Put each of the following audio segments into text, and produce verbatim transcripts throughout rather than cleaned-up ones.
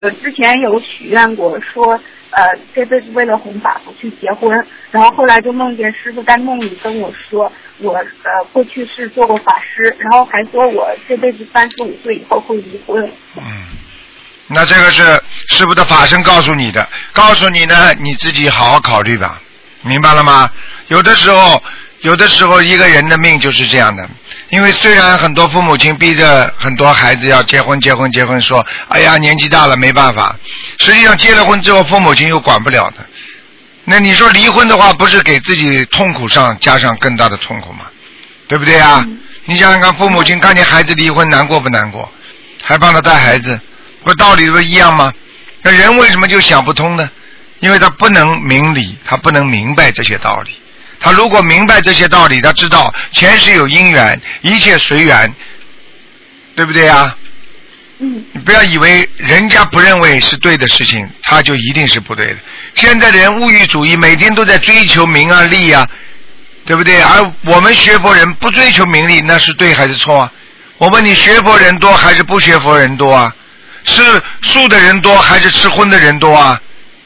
呃，之前有许愿过说，呃，这辈子为了弘法不去结婚，然后后来就梦见师傅在梦里跟我说，我呃过去是做过法师，然后还说我这辈子三十五岁以后会离婚。 嗯，那这个是师傅的法身告诉你的，告诉你呢，你自己好好考虑吧，明白了吗？有的时候。有的时候一个人的命就是这样的，因为虽然很多父母亲逼着很多孩子要结婚结婚结婚，说哎呀年纪大了没办法，实际上结了婚之后父母亲又管不了的。那你说离婚的话，不是给自己痛苦上加上更大的痛苦吗？对不对啊？嗯、你想想看，父母亲看见孩子离婚难过不难过？还帮他带孩子，不道理不一样吗？那人为什么就想不通呢？因为他不能明理，他不能明白这些道理。他如果明白这些道理，他知道前世有因缘，一切随缘，对不对啊？ 嗯。 你不要以为人家不认为是对的事情，他就一定是不对的。现在的人物欲主义，每天都在追求名啊利啊，对不对？而我们学佛人不追求名利，那是对还是错啊？我问你，学佛人多还是不学佛人多啊？是素的人多还是吃荤的人多啊？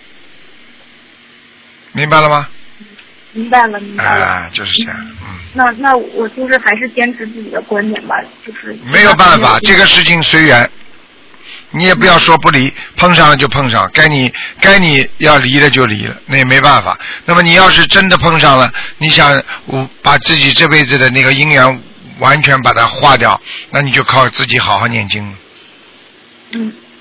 明白了吗？ 明白了，明白了。 啊，就是这样。嗯。 那那我就是还是坚持自己的观点吧，就是没有办法，这个事情随缘，你也不要说不离，碰上了就碰上，该你该你要离了就离了，那也没办法。那么你要是真的碰上了，你想我把自己这辈子的那个因缘完全把它化掉，那你就靠自己好好念经。 嗯。